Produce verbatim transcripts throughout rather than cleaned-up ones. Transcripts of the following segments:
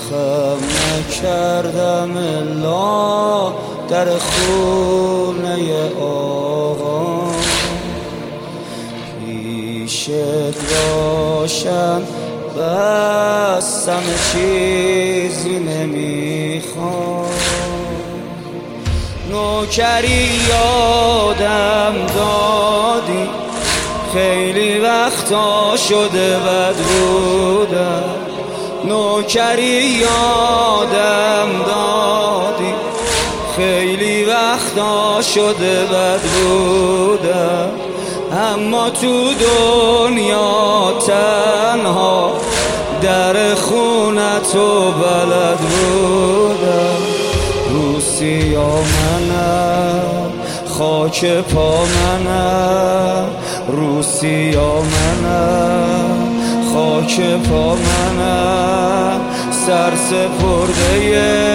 خم نکردم الا در خونه آقا، پیشت باشم بس همه چیزی نمیخوام. نوکری یادم دادی خیلی وقتا شده بد بودم، نوکری یادم دادی خیلی وقتا شده بد بودم، اما تو دنیا تنها در خونتو بلد بودم. روسیا منم خاک پا منم، روسیا منم خاک پا منم، سرسپرده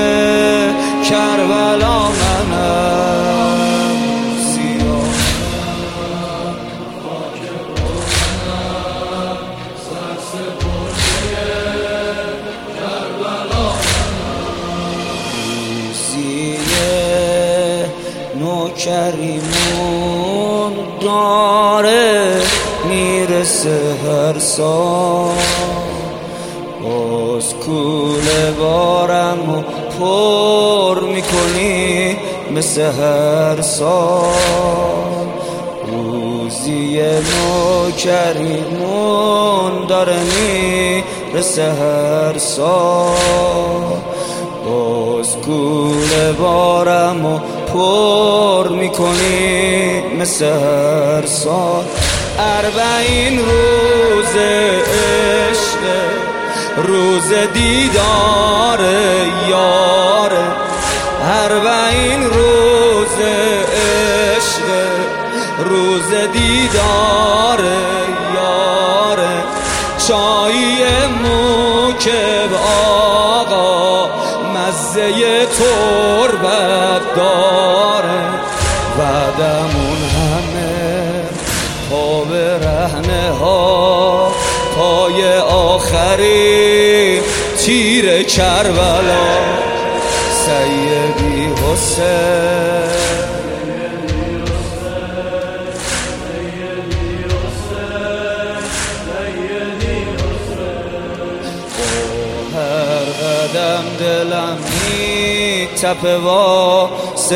کربلا منم. روسیا منم خاک پا منم، سرسپرده کربلا منم. روزیه نوکریمون داره میرسه هر سال، باز کوله بارمو پر میکنی مثل هر سال. روزی نوکریمون داره میرسه هر سال، باز کوله بارمو پر میکنی مثل هر سال. اربعین روز عشق، روز دیدار یاره، اربعین روز عشق، روز دیدار یاره. چایی موکب آقا مزه تربت داره، بعدمون همه پا به رهنه ها، پای آخری تیر کربلا. سیدی حسین قدم دلم می تپه واسه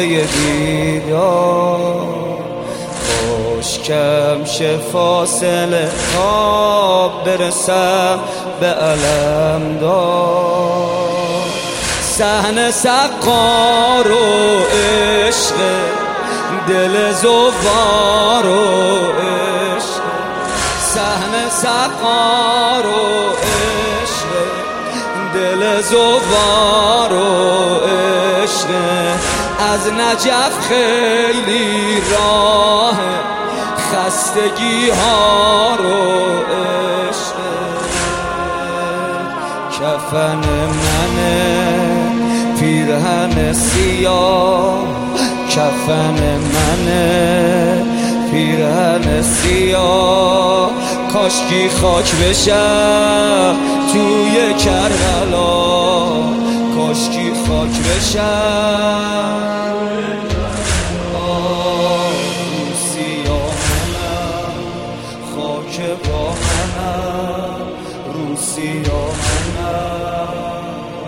دیدار، خوش کم شه فاصله تا برسم به علم دار. صحن سقار و عشق، دل زوار و عشق، صحن سقار و عشق، دل زوار و عشق. از نجف خیلی راه خستگی ها رو عشق. کفن منه پیرهن سیاه، کفن منه پیرهن سیاه. کاشکی خاک بشم توی کربلا، کاشکی خاک بشم. روسیا منم خاک با منم، روسیا منم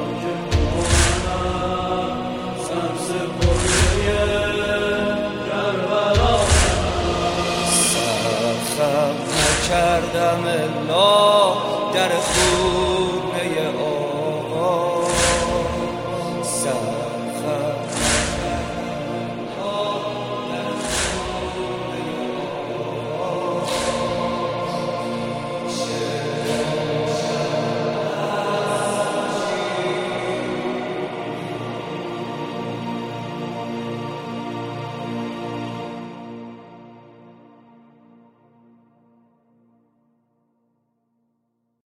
سرسپرده کربلا. سرخم نکردم الا در خون